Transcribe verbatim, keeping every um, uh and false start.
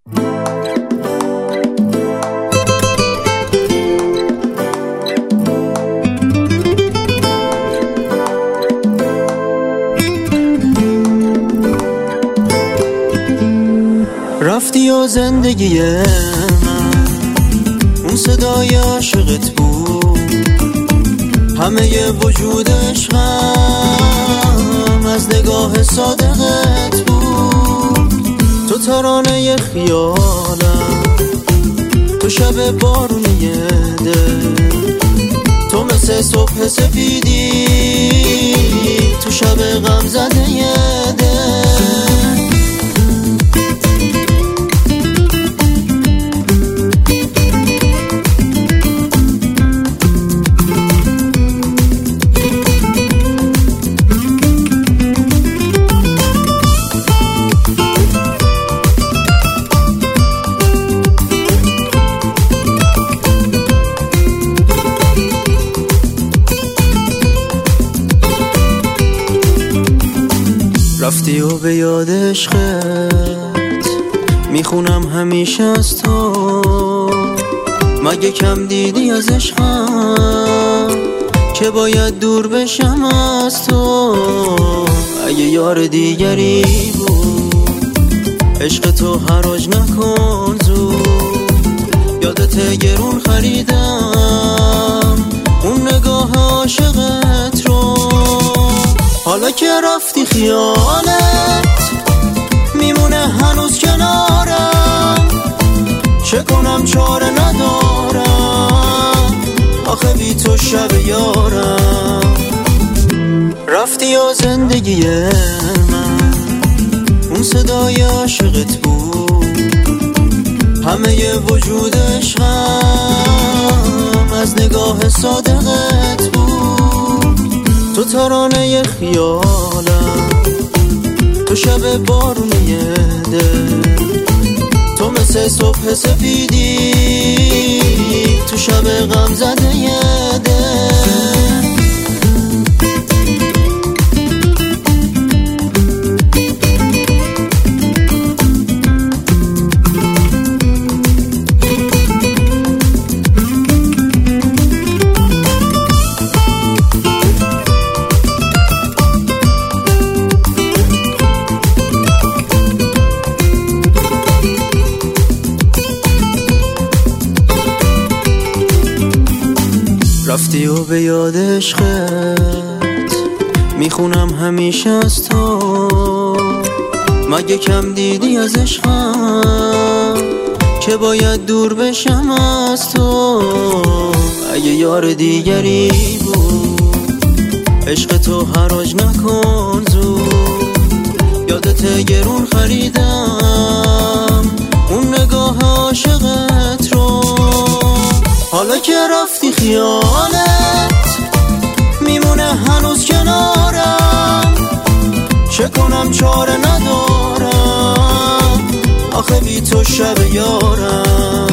رفتی و زندگی من اون صدای عاشقت بود، همه وجود عشقم از نگاه صادقت بود. تو ترانه خیالم، تو شب بارونی دل، تو مثل صبح سفیدی تو شب غم زده دل. رفتی و به یاد عشقت میخونم همیشه از تو، مگه کم دیدی از عشقم که باید دور بشم از تو. اگه یار دیگری بود عشق تو حراج نکن زود، یادت گرون خریدم اون نگاه عاشقت رو. حالا که رفتی خیالت میمونه هنوز کنارم، چه کنم چاره ندارم آخه بی تو شب یارم. رفتی و زندگی من اون صدای عاشقت بود، همه وجود عشقم از نگاه صادقت بود. تو ترانه خیالم، تو شب بارونی دل، تو مثل صبح سفیدی تو شب غم زده دل. رفتی و به یاد عشقت میخونم همیشه از تو، مگه کم دیدی از عشقم که باید دور بشم از تو. اگه یار دیگری بود عشق تو حراج نکن زود، یادت گرون خریدم اون نگاه عاشقت رو. حالا که رفتی خیالت میمونه هنوز کنارم، چه کنم چاره ندارم آخه بی تو شب یارم.